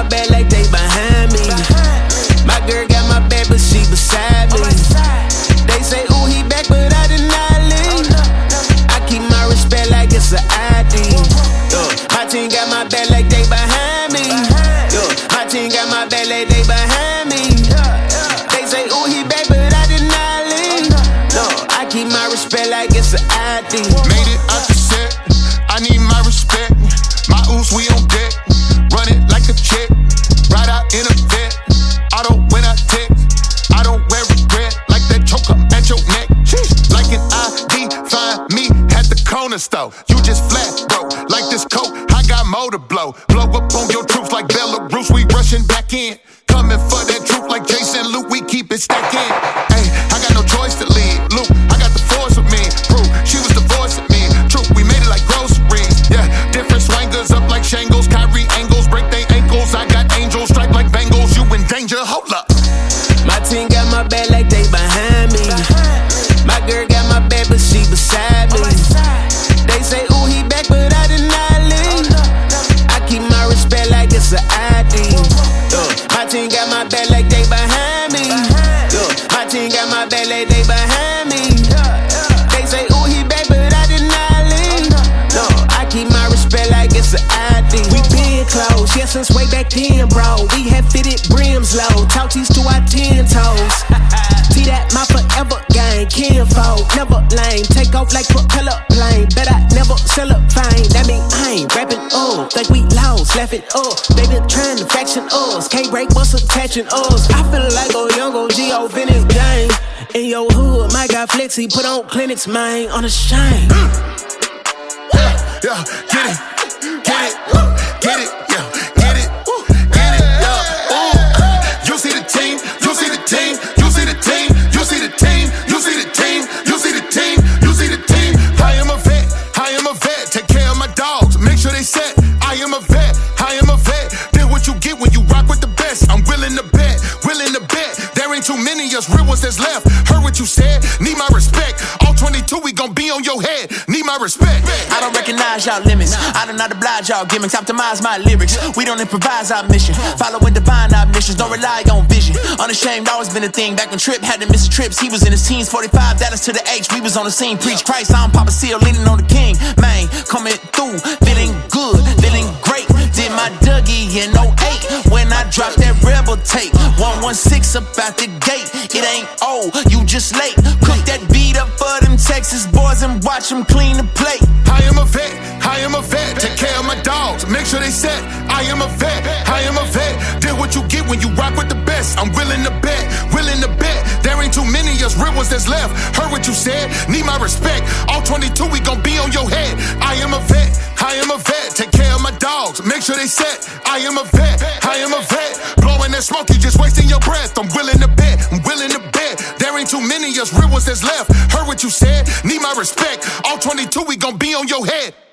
my back like they behind me. My girl got my back, but she beside me. They say, ooh, he back, but I did not leave. I keep my respect like it's an ID. My team got my back like they behind me. My team got my back like they behind me. They say, ooh, he back, but I did not leave. I keep my respect like it's an ID. Made it out the set, I need my respect. My oops, we on deck, run it like a check. Ride out in a vet, auto when I text. I don't wear regret, like that choker at your neck. Like an ID, find me at the corner store. You just flat, bro, like this coke, I got more to blow. Blow up on your troops like Belarus, we rushing back in. Coming for that truth like Jason Luke, we keep it stacking. Hey, I got no choice to leave. Luke, I got the force with me. Proof, she was the voice of me. True, we made it like groceries. Yeah, different swangers up like shingles. Kyrie angles, break they ankles. I got angels, strike like bangles. You in danger, hold up. My team got my back like they behind me. My girl got my back, but she beside me. They say, ooh, he back, but I did not leave. I keep my respect like it's an ID. My team got my back like they behind me. My team got my back like they behind me. They say, ooh, he back, but I did not leave. I keep my respect like it's an ID. We been close, yeah, since way back then, bro. We had fitted brims low, Tauchies to our 10 toes. See that my forever gang, kinfolk, never lame. Take off like propeller plane, bet I never sell a fame. That mean I ain't rapping up, think we lost, laughing up. They been trying to faction us, can't break what's attaching us. I feel like a young OG over in his game. In your hood, my guy Flexi put on clinics, man, on a shine. Yeah, get it, get it, get it, yeah, get it, get it, yeah. Ooh. You see the team, you see the team, you see the team, you see the team, you see the team, you see the team, you see the team. I am a vet, I am a vet. Take care of my dogs, make sure they set. I am a vet, I am a vet. Then what you get when you rock with the best. I'm willing to bet, willing to bet. There ain't too many of us real ones that's left. Heard what you said, need my respect. All 22, we gon' be on your head. Need my respect. I don't recognize y'all limits. I do not oblige y'all gimmicks. Optimize my lyrics. We don't improvise our mission. Following divine omniscience. Don't rely on vision. Unashamed, always been a thing. Back when Trip had to miss trips, he was in his teens. 45 Dallas to the H. We was on the scene. Preach Christ. I'm Papa Seal, leaning on the King. Man, coming through, feeling good, feeling great. Did my Dougie in 08 when I dropped that rebel tape. 116 up out the gate. It ain't old, you just late. Cook that beat up for them Texas boys and watch them clean the plate. I am a vet, I am a vet. Take care of my dogs, make sure they set. I am a vet, I am a vet. Did what you get when you rock with the best. I'm willing to bet, willing to bet. There ain't too many of us real ones that's left. Heard what you said, need my respect. All 22, we gon' be on your head. I am a vet, I am a vet. Take care of my dogs, make sure they set. I am a vet, I am a vet. Blowing that smoke, you just wasting your breath. I'm willing to bet, I'm willing to bet. There ain't too many of us real ones that's left. Heard what you said, need my respect. All 22, we gon' be on your head.